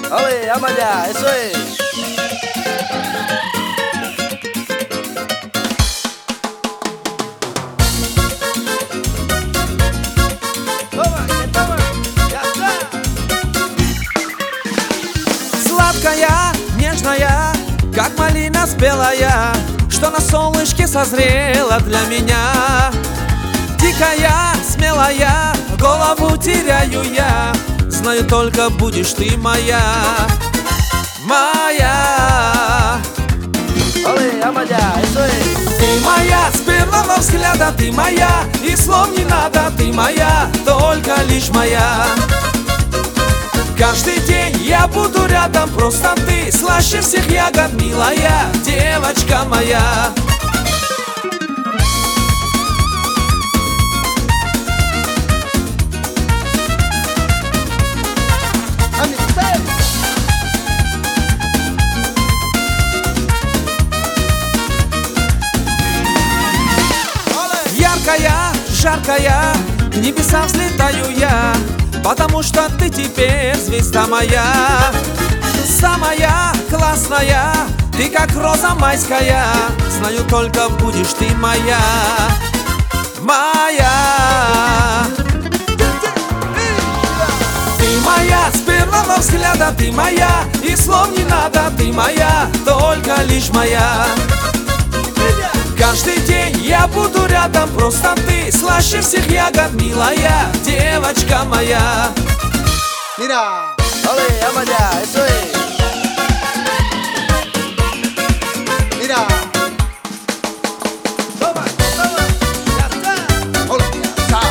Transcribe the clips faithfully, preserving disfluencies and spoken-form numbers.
Ole, vamos allá, eso es. Toma, que toma, ya está. Сладкая, нежная, как малина спелая, что на солнышке созрела для меня. Дикая, смелая, голову теряю я, знаю, только будешь ты моя, моя. Ole, vamos allá, eso es. Ты моя, с первого взгляда ты моя, и слов не надо, ты моя, только лишь моя. Каждый день я буду рядом, просто ты слаще всех ягод, милая девочка моя. Яркая, жаркая, к небесам взлетаю я, потому что ты теперь звезда моя. Самая классная, ты как роза майская, знаю, только будешь ты моя, моя. Ты моя, с первого взгляда ты моя, и слов не надо, ты моя, только лишь моя. Каждый день я буду рядом, просто ты слаще всех ягод, милая девочка моя. Mira, ole, vamos allá, eso es. Mira, toma, que toma, ya está. Ole, ya está.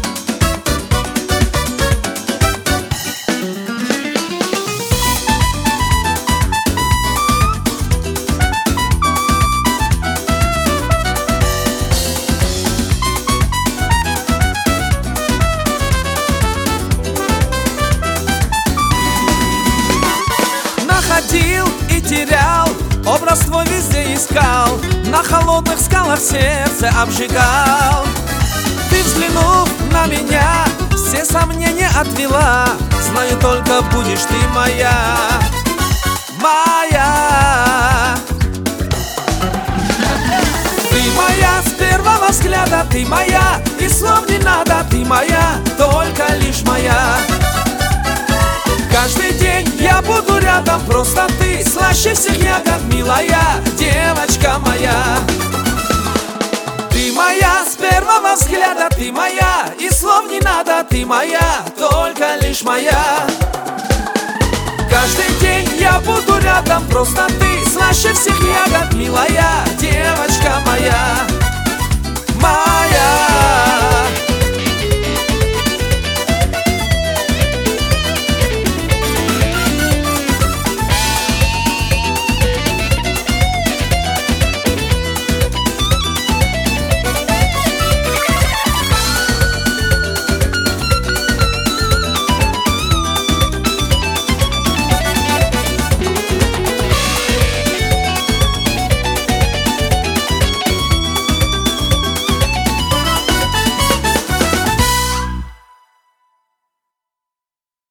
Ходил и терял, образ твой везде искал, на холодных скалах сердце обжигал. Ты, взглянув на меня, все сомнения отвела, знаю, только будешь ты моя, моя. Ты моя, с первого взгляда ты моя, и слов не надо, ты моя, только лишь моя. Каждый день я буду рядом, просто ты слаще всех ягод, милая девочка моя. Ты моя, с первого взгляда ты моя, и слов не надо, ты моя, только лишь моя. Каждый день я буду рядом, просто ты слаще всех ягод, милая девочка моя.